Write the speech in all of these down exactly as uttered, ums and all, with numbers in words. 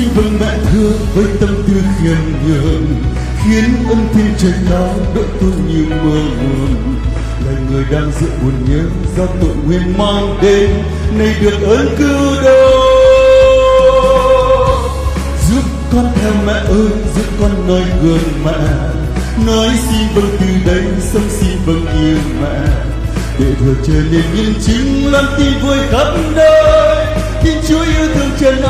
vâng mẹ thương với tâm tư khiêm nhường, khiến ân thiên trời cao đỡ tôi như mưa nguồn. Là người đang giữa buồn nhớ do tội nguyên mang đến, nay được ơn cứu độ. Giúp con theo mẹ ơi, giúp con nói gương mẹ, nói xin vâng từ đây, sống xin vâng như mẹ. Để thừa trở nên nhân chứng, loan tin vui khắp nơi, tin Chúa yêu thương trần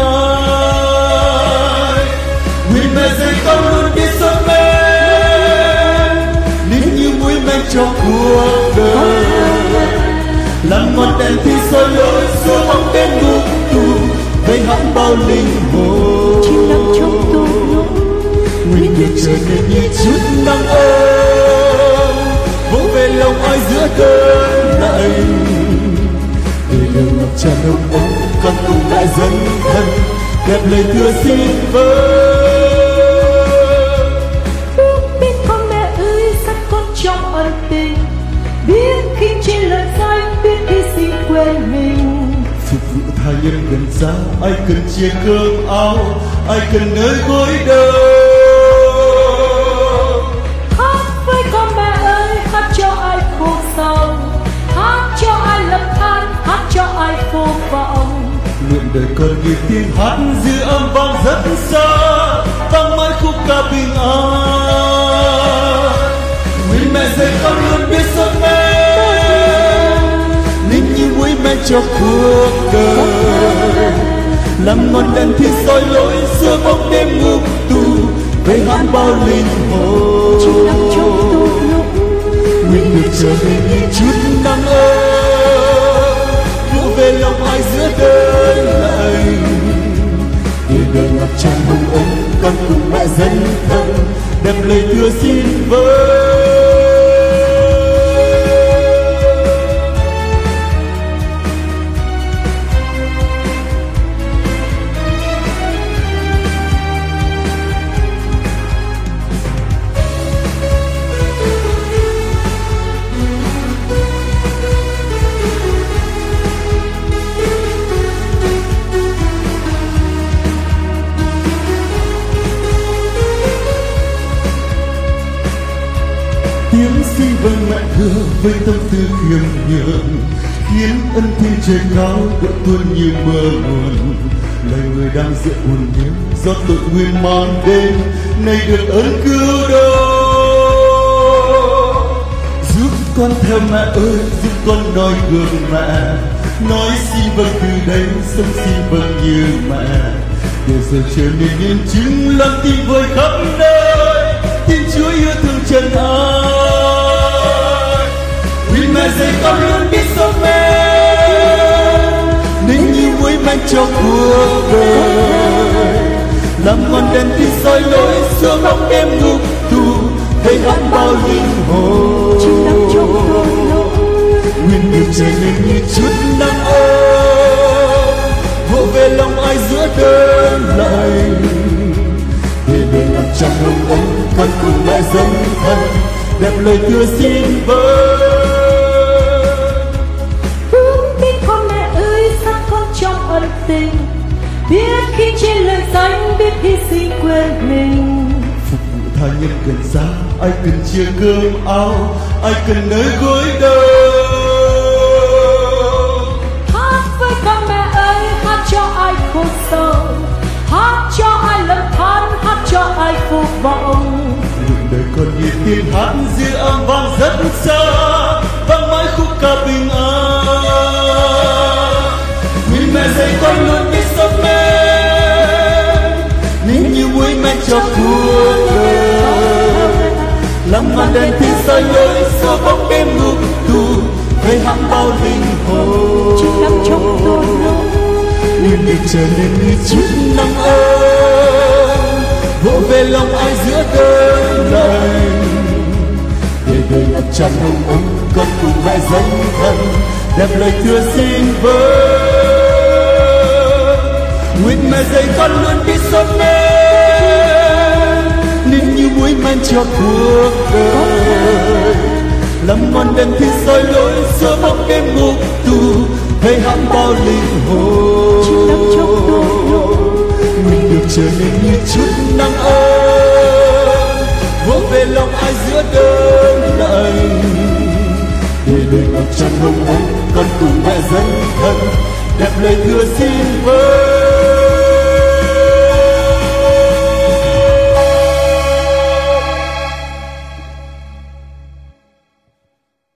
ai. Nguyện mẹ dạy con luôn biết sống mến, nín như muối men cho cuộc đời. Làm ngọn đèn thì soi lối xua bóng đêm ngục tù, vây hãm bao linh hồn. Chim nắng trong tôi Nguyện được trở nên như chút nắng ấm, vỗ về lòng ai giữa cơn lạnh. Để đường ngập tràn đông ấm, con cùng lại dấn thân, đẹp lời thưa xin vâng. Biết con mẹ ơi, dắt con trong ân tình, biết khi trên lời danh, biết hy sinh quên mình. Phục vụ tha nhân gần xa, ai cần chia cơm áo, ai cần nơi gối đầu. Hát với con mẹ ơi, hát cho ai khổ sầu, hát cho ai lầm than, hát cho ai vô vọng. Nguyện đời con như tiếng hát dư âm vang rất xa, vang mãi khúc ca bình an. Nguyện mẹ dạy con luôn biết sống mến, nín như muối men cho cuộc đời. Làm ngọn đèn thiên soi lối xua bóng đêm ngục tù, vây hãm bao linh hồn. Chim nắng trong tôi Nguyện được trở nên như chút nắng ấm, vỗ về lòng ai giữa cơn lạnh. Để đời ngập tràn hồng ấm, con cùng mẹ dấn thân, đẹp lời thưa xin vâng. Tiếng xin vâng mẹ thương với tâm tư khiêm nhường, khiến ân thiên trời cao đỡ tuôn như mưa nguồn. Lời người đang giữa buồn nhớ do tội nguyên mang đến, nay được ơn cứu độ. Giúp con theo mẹ ơi, giúp con nói gương mẹ, nói xin vâng từ đây, sống xin vâng như mẹ. Để rồi trở nên nhân chứng, loan tin vui khắp nơi, tin Chúa yêu thương trần ai. Nguyện mẹ dạy con luôn biết sống mến, nín như muối men cho cuộc đời. Làm ngọn đèn tin soi lối xua bóng đêm ngục tù, vây hãm bao linh hồn. chim nắng trong tôi Nguyện được trở nên như chút nắng ấm, vỗ về lòng ai giữa cơn lạnh. Để đời ngập tràn hồng ấm, con cùng mẹ dấn thân, đẹp lời thưa xin vâng. biết con mẹ ơi, dắt con trong ân tình, biết khi trên lời danh, biết hy sinh quên mình. Phục vụ tha nhân gần xa, ai cần chia cơm áo, ai cần nơi gối đầu. Hát với con mẹ ơi, hát cho ai khổ sầu, hát cho ai lầm than, hát cho ai vô vọng. Nguyện đời con như tiếng hát dư âm vang rất xa, vang mãi khúc ca bình an. Nguyện mẹ dạy con luôn biết sống mến, nín như muối men cho cuộc đời. Làm ngọn đèn thiên soi lối xua bóng đêm ngục tù, vây hãm bao linh hồn. Chim nắng trong tôi Nguyện được trở nên như chút nắng ấm, vỗ về lòng ai giữa cơn lạnh. Để đời ngập tràn hồng ấm, con cùng mẹ dấn thân, đẹp lời thưa xin vâng. Nguyện mẹ dạy con luôn biết sống mến, nín như muối men cho cuộc đời. Làm ngọn đèn thiên soi lối xua bóng đêm ngục tù, vây hãm bao linh hồn. chim nắng trong tôi Nguyện được trở nên như chút nắng ấm vỗ về lòng ai giữa đêm lạnh. Để đời ngập tràn hồng ân con cùng mẹ dấn thân đẹp lời thưa xin với